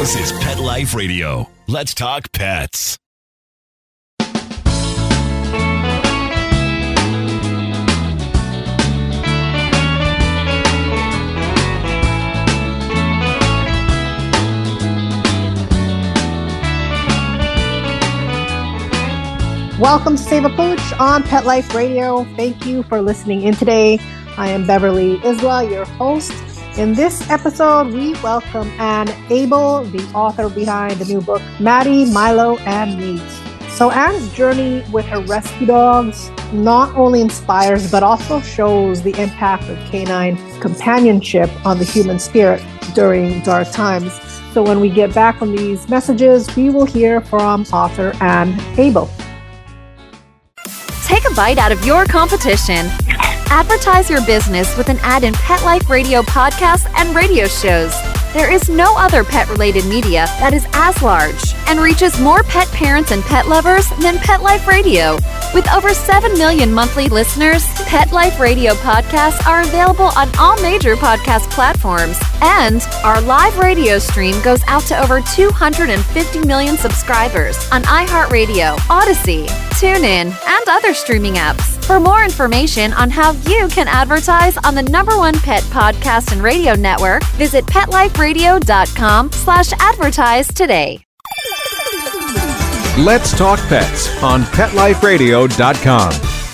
This is Pet Life Radio. Let's talk pets. Welcome to Save a Pooch on Pet Life Radio. Thank you for listening in today. I am Beverly Isla, your host. In this episode, we welcome Anne Abel, the author behind the new book, Maddie, Milo, and Me. So Anne's journey with her rescue dogs not only inspires, but also shows the impact of canine companionship on the human spirit during dark times. So when we get back from these messages, we will hear from author Anne Abel. Take a bite out of your competition. Advertise your business with an ad in Pet Life Radio podcasts and radio shows. There is no other pet-related media that is as large and reaches more pet parents and pet lovers than Pet Life Radio. With over 7 million monthly listeners, Pet Life Radio podcasts are available on all major podcast platforms, and our live radio stream goes out to over 250 million subscribers on iHeartRadio, Odyssey, TuneIn, and other streaming apps. For more information on how you can advertise on the #1 pet podcast and radio network, visit PetLifeRadio.com/advertise today. Let's Talk Pets on PetLifeRadio.com.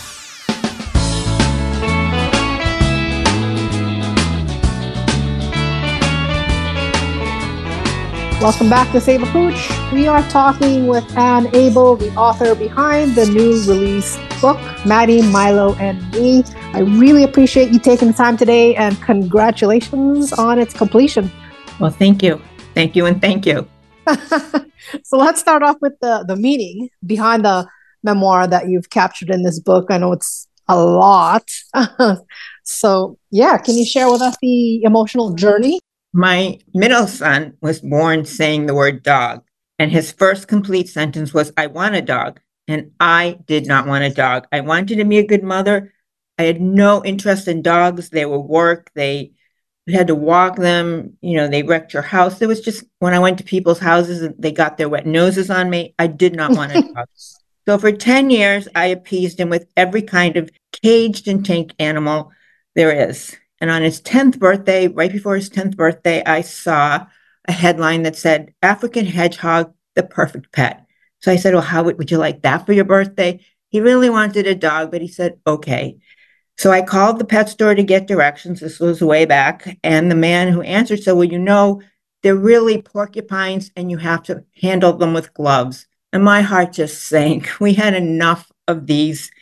Welcome back to Save a Pooch. We are talking with Anne Abel, the author behind the new release book, Maddie, Milo, and Me. I really appreciate you taking the time today, and congratulations on its completion. Well, thank you. Thank you, and thank you. So let's start off with the meaning behind the memoir that you've captured in this book. I know it's a lot. So yeah, can you share with us the emotional journey? My middle son was born saying the word dog, and his first complete sentence was, "I want a dog." And I did not want a dog. I wanted to be a good mother. I had no interest in dogs. They were work. They had to walk them. You know, they wrecked your house. It was just, when I went to people's houses and they got their wet noses on me, I did not want a dog. So for 10 years, I appeased him with every kind of caged and tank animal there is. And on his 10th birthday, right before his 10th birthday, I saw a headline that said, "African hedgehog, the perfect pet." So I said, "Well, how would you like that for your birthday?" He really wanted a dog, but he said, "Okay." So I called the pet store to get directions. This was way back. And the man who answered said, "Well, you know, they're really porcupines and you have to handle them with gloves." And my heart just sank. We had enough of these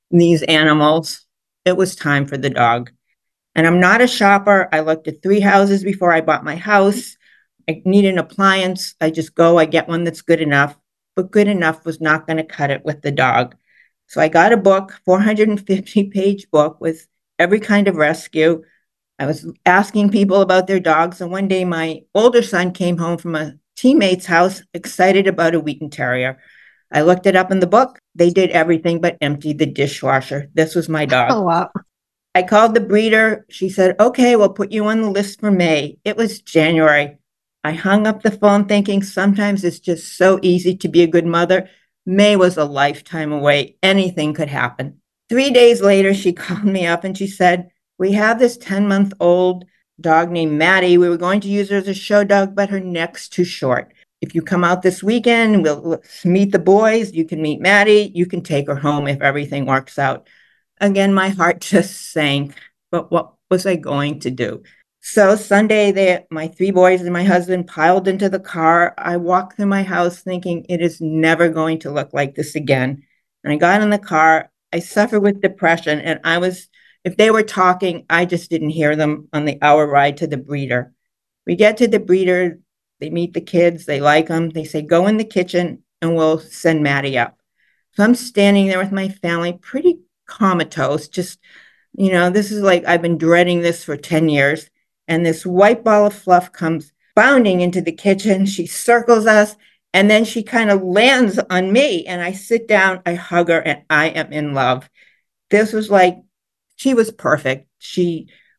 animals. It was time for the dog. And I'm not a shopper. I looked at 3 houses before I bought my house. I need an appliance. I just go, I get one that's good enough. But good enough was not going to cut it with the dog. So I got a book, 450-page book with every kind of rescue. I was asking people about their dogs. And one day my older son came home from a teammate's house excited about a Wheaten Terrier. I looked it up in the book. They did everything but empty the dishwasher. This was my dog. Oh, wow. I called the breeder. She said, "Okay, we'll put you on the list for May." It was January. I hung up the phone thinking sometimes it's just so easy to be a good mother. May was a lifetime away. Anything could happen. 3 days later, she called me up and she said, "We have this 10-month-old dog named Maddie. We were going to use her as a show dog, but her neck's too short. If you come out this weekend, we'll meet the boys. You can meet Maddie. You can take her home if everything works out." Again, my heart just sank. But what was I going to do? So Sunday, my 3 boys and my husband piled into the car. I walked through my house thinking it is never going to look like this again. And I got in the car. I suffered with depression. And if they were talking, I just didn't hear them on the hour ride to the breeder. We get to the breeder. They meet the kids. They like them. They say, "Go in the kitchen and we'll send Maddie up." So I'm standing there with my family, pretty comatose. Just, this is like I've been dreading this for 10 years. And this white ball of fluff comes bounding into the kitchen. She circles us, and then she kind of lands on me. And I sit down, I hug her, and I am in love. This was like, she was perfect. She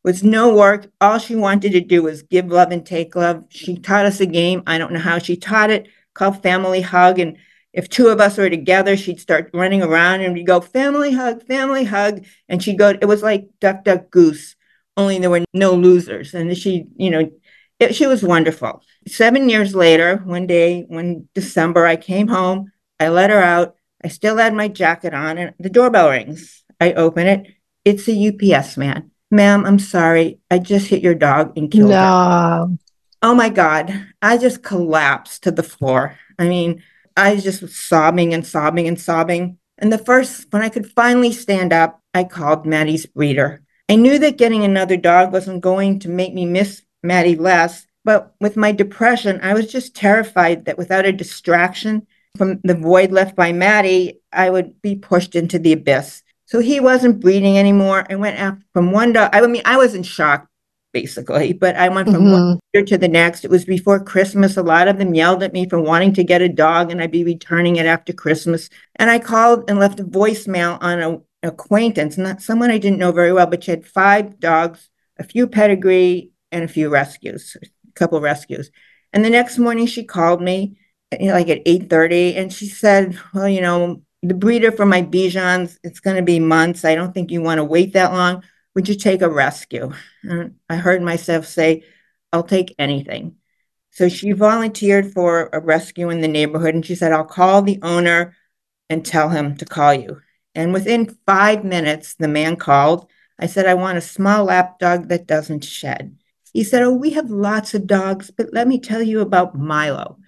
was no work. All she wanted to do was give love and take love. She taught us a game. I don't know how she taught it, called Family Hug. And if two of us were together, she'd start running around and we'd go, family hug, family hug. And she'd go, it was like Duck, Duck, Goose, only there were no losers. And she, she was wonderful. 7 years later, one day, one December, I came home, I let her out. I still had my jacket on and the doorbell rings. I open it. It's a UPS man. Ma'am, I'm sorry. I just hit your dog and killed her. No. Oh my God. I just collapsed to the floor. I mean, I just was sobbing and sobbing and sobbing. And when I could finally stand up, I called Maddie's breeder. I knew that getting another dog wasn't going to make me miss Maddie less, but with my depression, I was just terrified that without a distraction from the void left by Maddie, I would be pushed into the abyss. So he wasn't breeding anymore. I went after from one dog. I mean, I was in shock, basically, but I went from one year to the next. It was before Christmas. A lot of them yelled at me for wanting to get a dog, and I'd be returning it after Christmas. And I called and left a voicemail on an acquaintance, not someone I didn't know very well, but she had 5 dogs, a few pedigree, and a few rescues, a couple rescues. And the next morning she called me, like at 8:30, and she said, well, the breeder for my Bijans, it's going to be months. I don't think you want to wait that long. Would you take a rescue? And I heard myself say, I'll take anything. So she volunteered for a rescue in the neighborhood. And she said, I'll call the owner and tell him to call you. And within 5 minutes, the man called. I said, I want a small lap dog that doesn't shed. He said, oh, we have lots of dogs, but let me tell you about Milo.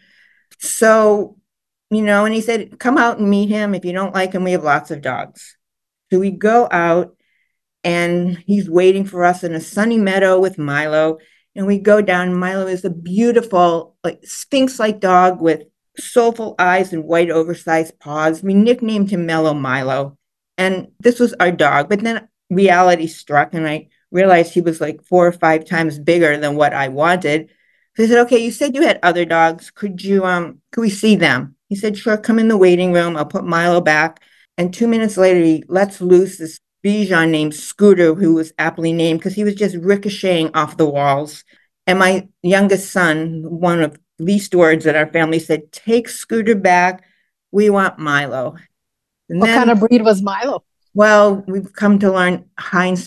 So, and he said, come out and meet him. If you don't like him, we have lots of dogs. So we go out and he's waiting for us in a sunny meadow with Milo. And we go down. Milo is a beautiful, like Sphinx-like dog with soulful eyes and white oversized paws. We nicknamed him Mellow Milo. And this was our dog. But then reality struck and I realized he was like 4 or 5 times bigger than what I wanted. So I said, okay, you said you had other dogs. Could we see them? He said, sure, come in the waiting room. I'll put Milo back. And 2 minutes later, he lets loose this Bichon named Scooter, who was aptly named because he was just ricocheting off the walls. And my youngest son, one of least words in our family, said, take Scooter back. We want Milo. And what kind of breed was Milo? Well, we've come to learn Heinz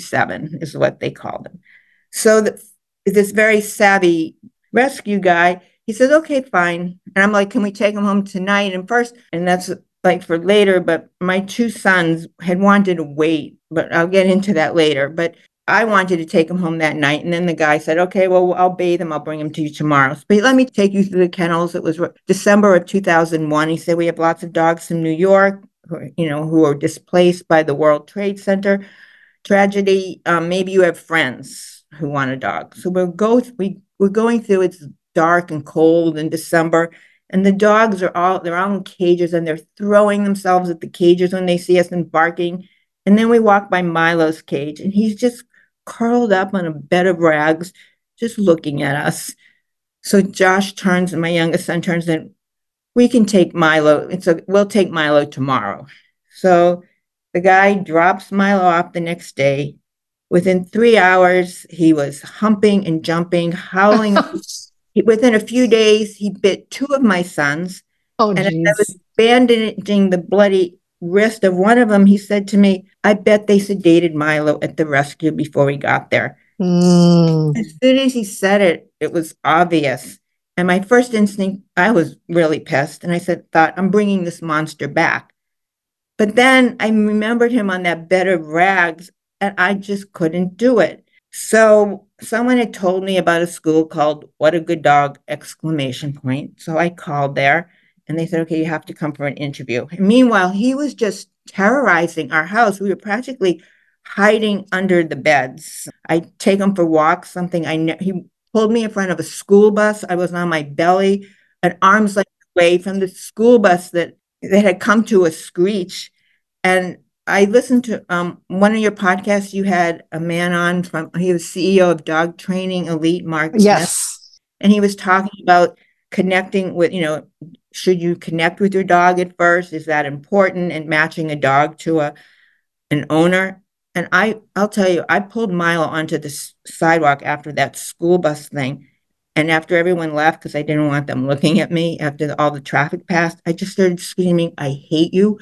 57 is what they called him. So this very savvy rescue guy, he says, okay, fine. And I'm like, can we take him home tonight? And that's like for later, but my 2 sons had wanted to wait, but I'll get into that later. But I wanted to take him home that night. And then the guy said, okay, well, I'll bathe him. I'll bring him to you tomorrow. But let me take you through the kennels. It was December of 2001. He said, we have lots of dogs from New York, who are displaced by the World Trade Center tragedy. Maybe you have friends who want a dog. So we're going through, it's dark and cold in December. And the dogs they're all in cages and they're throwing themselves at the cages when they see us and barking. And then we walk by Milo's cage and he's just curled up on a bed of rags, just looking at us. So Josh turns and my youngest son turns and we can take Milo. We'll take Milo tomorrow. So the guy drops Milo off the next day. Within 3 hours, he was humping and jumping, howling. Within a few days, he bit 2 of my sons. Oh, and geez. I was bandaging the bloody wrist of one of them. He said to me, I bet they sedated Milo at the rescue before we got there. As soon as he said it, it was obvious. And my first instinct, I was really pissed. And I thought, I'm bringing this monster back. But then I remembered him on that bed of rags and I just couldn't do it. So someone had told me about a school called What a Good Dog! ! So I called there and they said, okay, you have to come for an interview. And meanwhile, he was just terrorizing our house. We were practically hiding under the beds. I take him for walks, he pulled me in front of a school bus. I was on my belly, an arm's length away from the school bus that had come to a screech. And I listened to one of your podcasts. You had a man on he was CEO of Dog Training Elite, Mark Yes. Smith, and he was talking about connecting with, should you connect with your dog at first? Is that important? And matching a dog to an owner. And I'll tell you, I pulled Milo onto the sidewalk after that school bus thing. And after everyone left, because I didn't want them looking at me after all the traffic passed, I just started screaming, I hate you.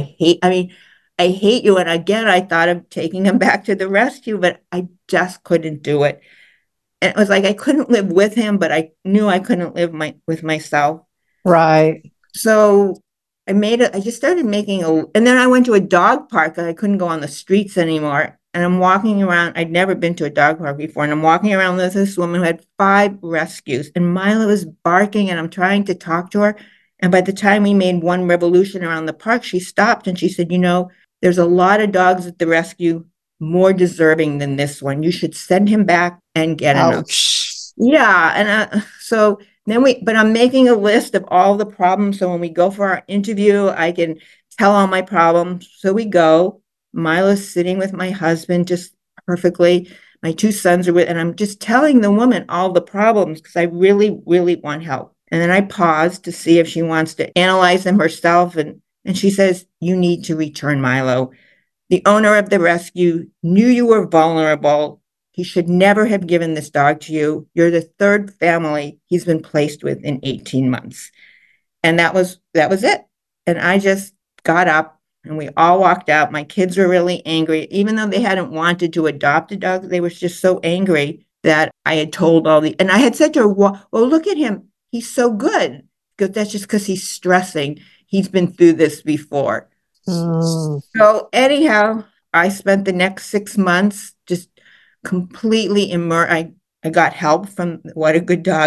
I hate you. And again, I thought of taking him back to the rescue, but I just couldn't do it. And it was like I couldn't live with him, but I knew I couldn't live with myself. Right. So I just started and then I went to a dog park. I couldn't go on the streets anymore. And I'm walking around. I'd never been to a dog park before. And I'm walking around with this woman who had 5 rescues. And Milo is barking and I'm trying to talk to her. And by the time we made one revolution around the park, she stopped and she said, there's a lot of dogs at the rescue more deserving than this one. You should send him back and get him. Ouch. Yeah. And so but I'm making a list of all the problems. So when we go for our interview, I can tell all my problems. So we go. Milo's sitting with my husband just perfectly. My 2 sons are with, and I'm just telling the woman all the problems because I really, really want help. And then I pause to see if she wants to analyze them herself. And she says, you need to return Milo. The owner of the rescue knew you were vulnerable. He should never have given this dog to you. You're the 3rd family he's been placed with in 18 months. And that was it. And I just got up and we all walked out. My kids were really angry. Even though they hadn't wanted to adopt a dog, they were just so angry that I had told and I had said to her, well, look at him. He's so good. Because that's just because he's stressing. He's been through this before. So anyhow, I spent the next 6 months just completely immersed. I got help from What a Good Dog !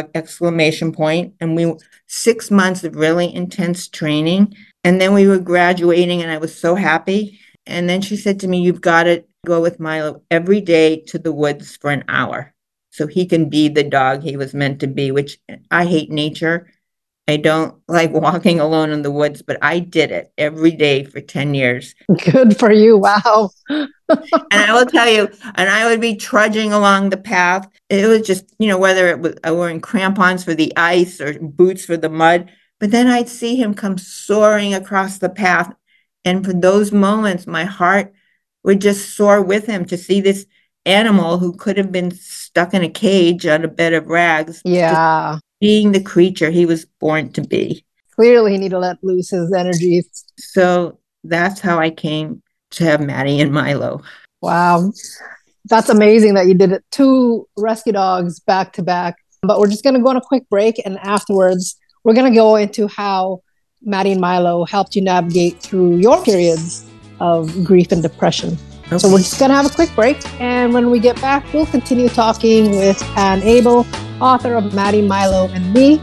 And 6 months of really intense training. And then we were graduating and I was so happy. And then she said to me, you've got to go with Milo every day to the woods for an hour so he can be the dog he was meant to be, which I hate nature. I don't like walking alone in the woods, but I did it every day for 10 years. Good for you. Wow. And I will tell you, and I would be trudging along the path. It was just, whether it was wearing crampons for the ice or boots for the mud, but then I'd see him come soaring across the path. And for those moments, my heart would just soar with him to see this animal who could have been stuck in a cage on a bed of rags. Yeah. Being the creature he was born to be. Clearly, he needed to let loose his energies. So that's how I came to have Maddie and Milo. Wow. That's amazing that you did it. 2 rescue dogs back to back. But we're just going to go on a quick break. And afterwards, we're going to go into how Maddie and Milo helped you navigate through your periods of grief and depression. Okay. So we're just going to have a quick break. And when we get back, we'll continue talking with Ann Abel, author of Maddie, Milo, and Me.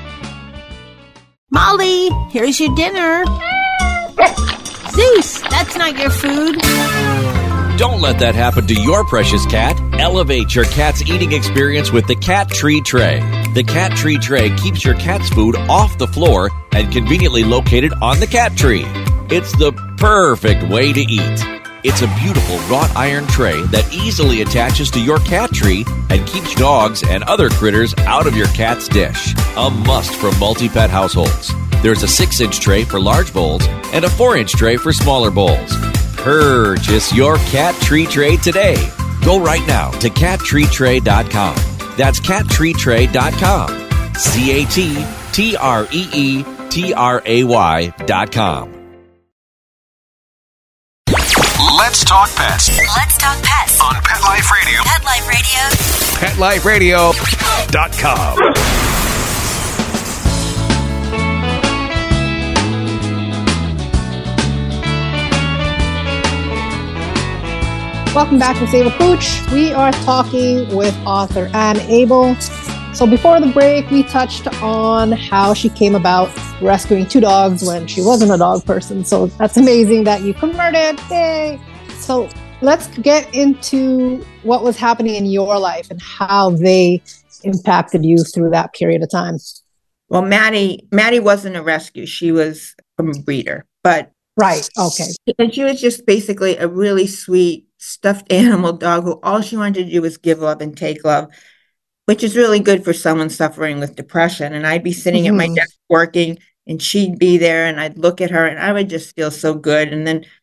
Molly, here's your dinner. Zeus, that's not your food. Don't let that happen to your precious cat. Elevate your cat's eating experience with the Cat Tree Tray. The Cat Tree Tray keeps your cat's food off the floor and conveniently located on the cat tree. It's the perfect way to eat. It's a beautiful wrought iron tray that easily attaches to your cat tree and keeps dogs and other critters out of your cat's dish. A must for multi-pet households. There's a 6-inch tray for large bowls and a 4-inch tray for smaller bowls. Purchase your Cat Tree Tray today. Go right now to cattreetray.com. That's cattreetray.com. cattreetray.com. Let's talk pets. Let's talk pets On Pet Life Radio. Pet Life Radio. PetLifeRadio.com. Welcome back to Save a Pooch. We are talking with author Ann Abel. So before the break, we touched on how she came about rescuing 2 dogs when she wasn't a dog person. So that's amazing that you converted. Yay! So let's get into what was happening in your life and how they impacted you through that period of time. Well, Maddie wasn't a rescue. She was from a breeder, but right. Okay. And she was just basically a really sweet stuffed animal dog who all she wanted to do was give love and take love, which is really good for someone suffering with depression. And I'd be sitting at my desk working and she'd be there and I'd look at her and I would just feel so good. And then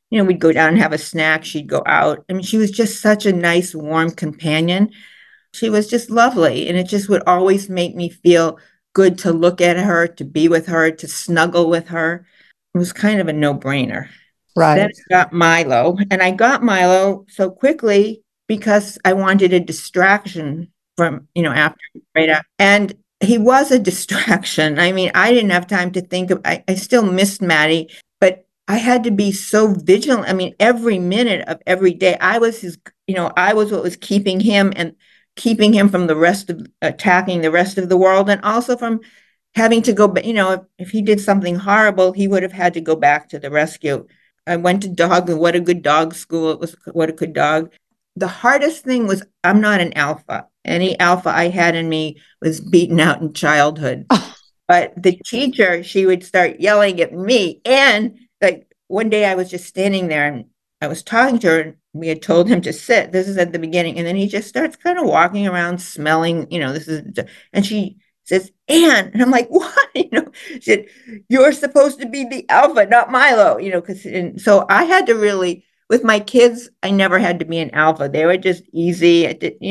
we'd go down and have a snack. She'd go out. I mean, she was just such a nice, warm companion. She was just lovely. And it just would always make me feel good to look at her, to be with her, to snuggle with her. It was kind of a no-brainer. Then Right. I got Milo, and I got Milo so quickly because I wanted a distraction from, after, right after. And he was a distraction. I mean, I didn't have time to think of, I still missed Maddie, but I had to be so vigilant. I mean, every minute of every day, I was I was what was keeping him and keeping him from the rest of attacking the rest of the world, and also from having to go, if he did something horrible, he would have had to go back to the rescue. I went to dog, and what a good dog school it was. What a good dog. The hardest thing was I'm not an alpha. Any alpha I had in me was beaten out in childhood. But the teacher, she would start yelling at me. And like one day I was just standing there and I was talking to her, and we had told him to sit. This is at the beginning. And then he just starts kind of walking around smelling, and she says, Anne. And I'm like, what? She said, you're supposed to be the alpha, not Milo, so I had to really, with my kids, I never had to be an alpha. They were just easy.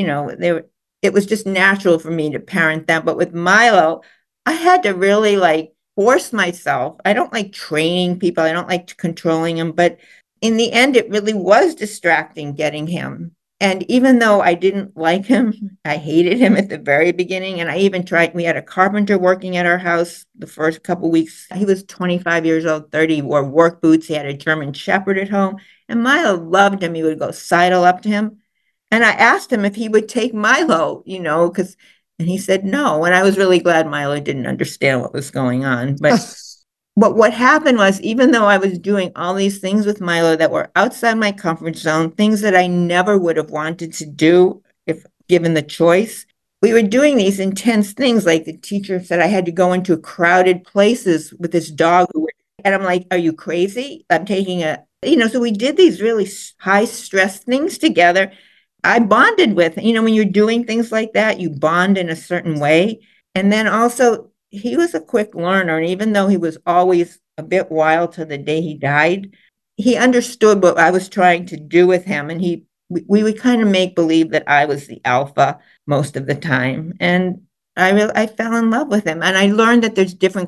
It was just natural for me to parent them. But with Milo, I had to really like force myself. I don't like training people. I don't like controlling them. But in the end, it really was distracting getting him. And even though I didn't like him, I hated him at the very beginning. And I even tried, we had a carpenter working at our house the first couple of weeks. He was 25 years old, 30, he wore work boots. He had a German Shepherd at home. And Milo loved him. He would go sidle up to him. And I asked him if he would take Milo, and he said no. And I was really glad Milo didn't understand what was going on. But what happened was, even though I was doing all these things with Milo that were outside my comfort zone, things that I never would have wanted to do if given the choice, we were doing these intense things. Like the teacher said I had to go into crowded places with this dog. And I'm like, are you crazy? I'm taking so we did these really high stress things together. I bonded with, when you're doing things like that, you bond in a certain way. And then also, he was a quick learner. And even though he was always a bit wild to the day he died, he understood what I was trying to do with him. And we would kind of make believe that I was the alpha most of the time. And I fell in love with him. And I learned that there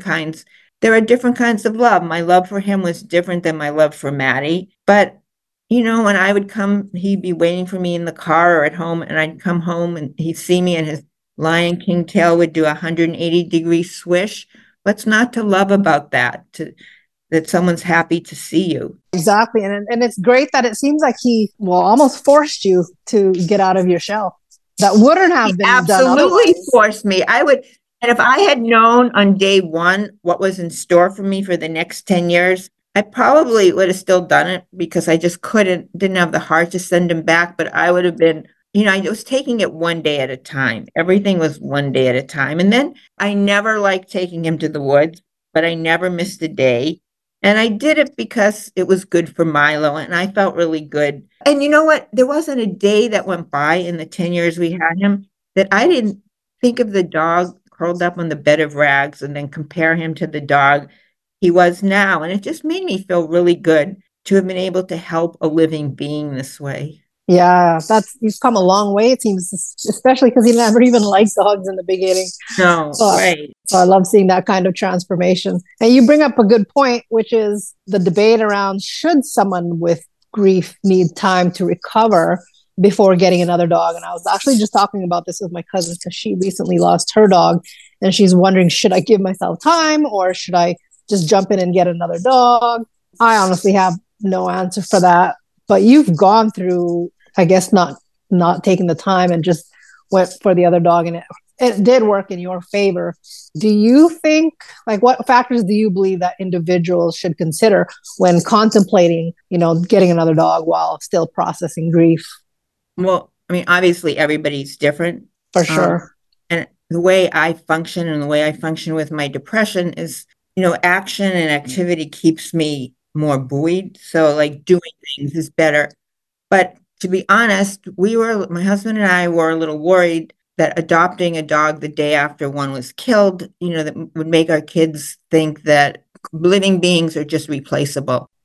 are different kinds of love. My love for him was different than my love for Maddie. But when I would come, he'd be waiting for me in the car or at home, and I'd come home and he'd see me and his Lion King tail would do a 180-degree swish. What's not to love about that? That someone's happy to see you. Exactly. And it's great that it seems like he, almost forced you to get out of your shell. That wouldn't have been absolutely forced me. And if I had known on day one what was in store for me for the next 10 years, I probably would have still done it because I just didn't have the heart to send him back. But I would have been, I was taking it one day at a time. Everything was one day at a time. And then I never liked taking him to the woods, but I never missed a day. And I did it because it was good for Milo and I felt really good. And you know what? There wasn't a day that went by in the 10 years we had him that I didn't think of the dog curled up on the bed of rags and then compare him to the dog he was now. And it just made me feel really good to have been able to help a living being this way. Yeah, you've come a long way, it seems, especially because he never even liked dogs in the beginning. No, right. So I love seeing that kind of transformation. And you bring up a good point, which is the debate around should someone with grief need time to recover before getting another dog. And I was actually just talking about this with my cousin because she recently lost her dog. And she's wondering, should I give myself time or should I just jump in and get another dog? I honestly have no answer for that. But you've gone through, I guess, not taking the time and just went for the other dog, and it did work in your favor. Do you think, what factors do you believe that individuals should consider when contemplating, getting another dog while still processing grief? Well, I mean, obviously everybody's different. For sure. And the way I function and the way I function with my depression is, action and activity keeps me more buoyed. So doing things is better. But to be honest, my husband and I were a little worried that adopting a dog the day after one was killed, that would make our kids think that living beings are just replaceable.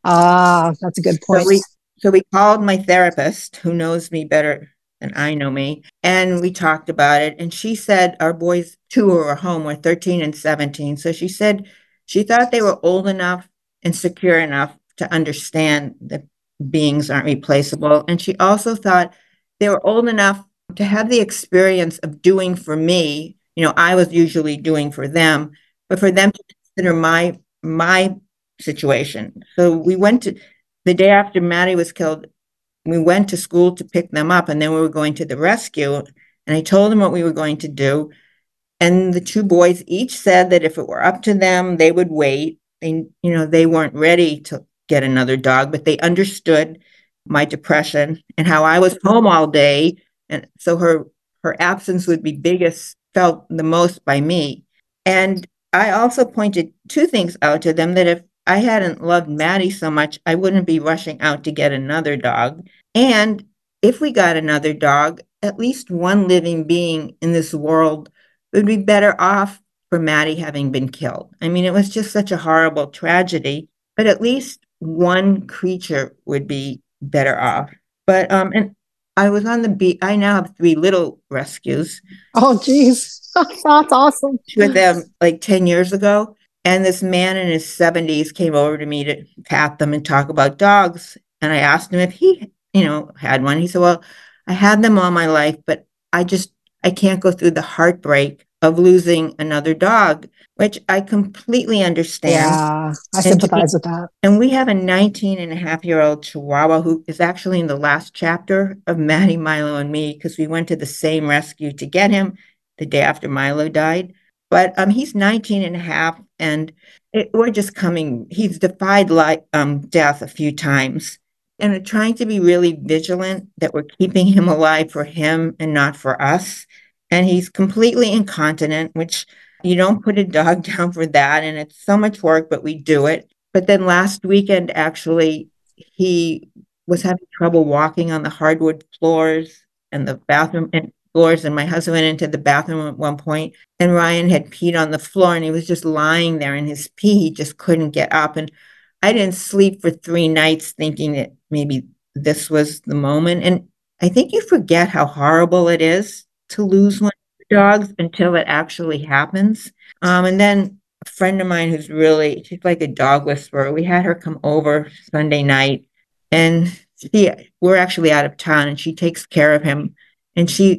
That's a good So point. we called my therapist, who knows me better than I know me, and we talked about it. And she said our boys, two who were home, were 13 and 17. So she said she thought they were old enough and secure enough to understand that beings aren't replaceable. And she also thought they were old enough to have the experience of doing for me. I was usually doing for them, but for them to consider my situation. So we went to the day after Maddie was killed, we went to school to pick them up, and then we were going to the rescue. And I told them what we were going to do. And the two boys each said that if it were up to them, they would wait. They weren't ready to get another dog, but they understood my depression and how I was home all day. And so her absence would be felt the most by me. And I also pointed two things out to them, that if I hadn't loved Maddie so much, I wouldn't be rushing out to get another dog. And if we got another dog, at least one living being in this world would be better off for Maddie having been killed. I mean, it was just such a horrible tragedy, but at least one creature would be better off. But and I was on the beach. I now have 3 little rescues. Oh, geez. That's awesome. With them like 10 years ago. And this man in his 70s came over to me to pat them and talk about dogs. And I asked him if he, had one. He said, well, I had them all my life, but I can't go through the heartbreak of losing another dog, which I completely understand. Yeah, I sympathize with that. And we have a 19-and-a-half-year-old Chihuahua who is actually in the last chapter of Maddie, Milo, and me, because we went to the same rescue to get him the day after Milo died. But he's 19 and a half, and he's defied death a few times. And we're trying to be really vigilant that we're keeping him alive for him and not for us. And he's completely incontinent, which you don't put a dog down for that. And it's so much work, but we do it. But then last weekend, actually, he was having trouble walking on the hardwood floors and the bathroom floors. And my husband went into the bathroom at one point, and Ryan had peed on the floor, and he was just lying there in his pee. He just couldn't get up. And I didn't sleep for 3 nights thinking that maybe this was the moment. And I think you forget how horrible it is to lose one of your dogs until it actually happens. And then a friend of mine she's like a dog whisperer. We had her come over Sunday night, and we're actually out of town, and she takes care of him. And she's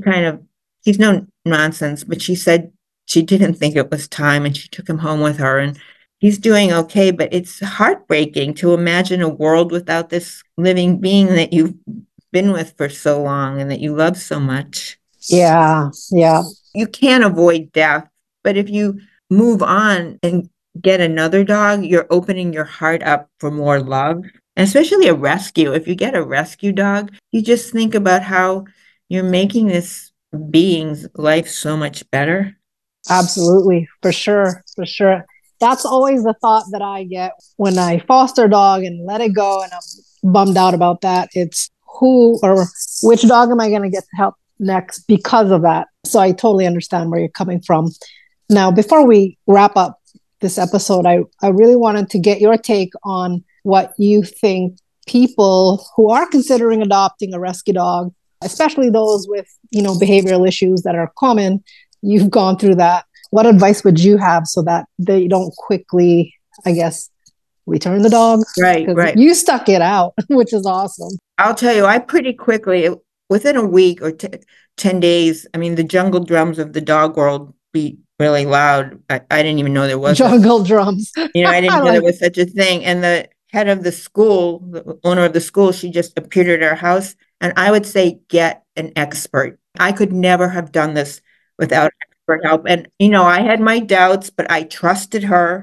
no nonsense, but she said she didn't think it was time, and she took him home with her, and he's doing okay. But it's heartbreaking to imagine a world without this living being that you've been with for so long and that you love so much. Yeah. You can't avoid death, but if you move on and get another dog, you're opening your heart up for more love, and especially a rescue. If you get a rescue dog, you just think about how you're making this being's life so much better. Absolutely. For sure. That's always the thought that I get when I foster a dog and let it go, and I'm bummed out about that. It's who or which dog am I going to get to help next because of that? So I totally understand where you're coming from. Now, before we wrap up this episode, I really wanted to get your take on what you think people who are considering adopting a rescue dog, especially those with, behavioral issues that are common. You've gone through that. What advice would you have so that they don't quickly, I guess, return the dog? Right. You stuck it out, which is awesome. I'll tell you, I pretty quickly, within a week or 10 days, I mean, the jungle drums of the dog world beat really loud. I didn't even know there was jungle drums. I didn't know there was such a thing. And the head of the school, the owner of the school, she just appeared at our house. And I would say, get an expert. I could never have done this without expert help. And, I had my doubts, but I trusted her.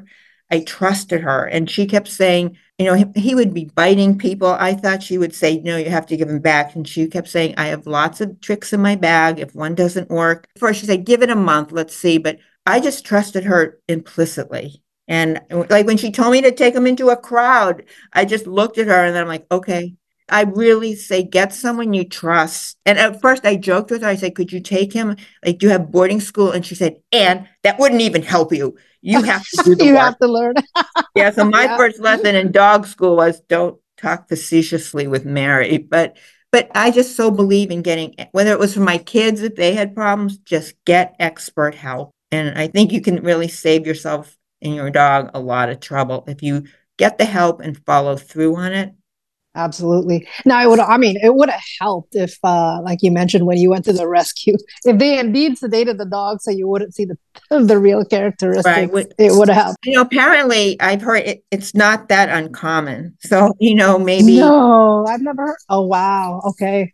And she kept saying, he would be biting people. I thought she would say, no, you have to give him back. And she kept saying, I have lots of tricks in my bag. If one doesn't work, first she said, give it a month. Let's see. But I just trusted her implicitly. And like when she told me to take him into a crowd, I just looked at her and then I'm like, okay. I really say, get someone you trust. And at first I joked with her. I said, could you take him? Like, do you have boarding school? And she said, Ann, that wouldn't even help you. You have to do the You work. have to learn. Yeah. So my first lesson in dog school was don't talk facetiously with Mary. But I just so believe in getting, whether it was for my kids, if they had problems, just get expert help. And I think you can really save yourself and your dog a lot of trouble if you get the help and follow through on it. Absolutely. Now, it would have helped if, like you mentioned, when you went to the rescue, if they indeed sedated the dog so you wouldn't see the real characteristics, Right. it would have helped. Apparently I've heard it's not that uncommon. So, maybe. No, I've never heard. Oh, wow. Okay.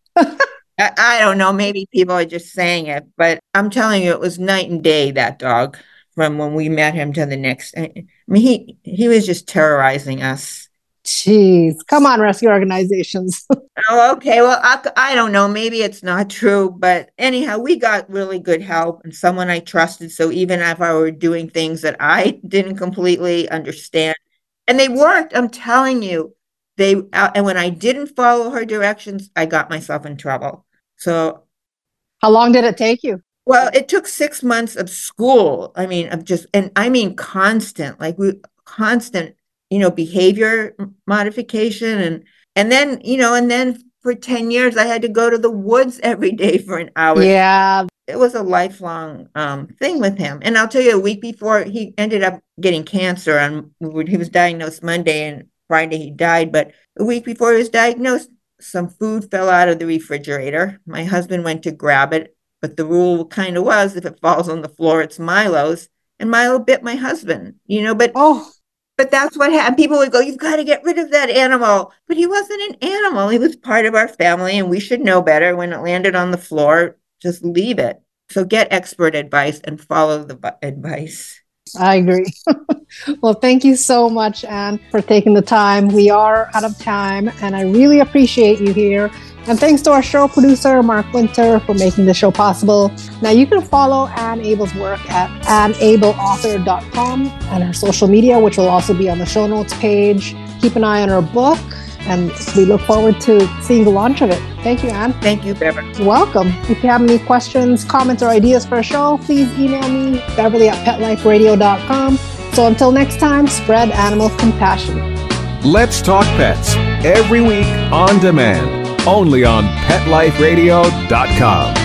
I don't know. Maybe people are just saying it, but I'm telling you, it was night and day, that dog, from when we met him to the next. I mean, he was just terrorizing us. Jeez. Come on, rescue organizations. Oh, okay. Well, I don't know. Maybe it's not true. But anyhow, we got really good help and someone I trusted. So even if I were doing things that I didn't completely understand, and they worked, I'm telling you, and when I didn't follow her directions, I got myself in trouble. So how long did it take you? Well, it took 6 months of school. I mean, constant, constant, behavior modification. And then for 10 years, I had to go to the woods every day for an hour. Yeah. It was a lifelong thing with him. And I'll tell you, a week before he ended up getting cancer, he was diagnosed Monday and Friday he died. But a week before he was diagnosed, some food fell out of the refrigerator. My husband went to grab it, but the rule kind of was if it falls on the floor, it's Milo's. And Milo bit my husband, But that's what happened. People would go, you've got to get rid of that animal. But he wasn't an animal. He was part of our family, and we should know better. When it landed on the floor, just leave it. So get expert advice and follow the advice. I agree. Well, thank you so much, Ann, for taking the time. We are out of time, and I really appreciate you here. And thanks to our show producer, Mark Winter, for making the show possible. Now, you can follow Ann Abel's work at annabelauthor.com and her social media, which will also be on the show notes page. Keep an eye on her book, and we look forward to seeing the launch of it. Thank you, Ann. Thank you, Beverly. You're welcome. If you have any questions, comments, or ideas for a show, please email me, beverly@petliferadio.com. So until next time, spread animal compassion. Let's Talk Pets, every week on demand, only on PetLifeRadio.com.